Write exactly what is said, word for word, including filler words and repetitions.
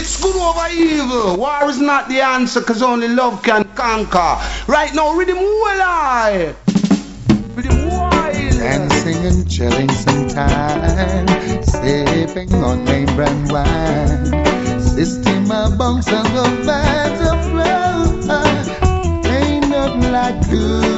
It's good over evil. War is not the answer, cause only love can conquer. Right now, rhythm well I. Rhythm wild. Dancing and chilling some time, sipping on name brand wine. System of bunks and the vibes of love. Ain't nothing like good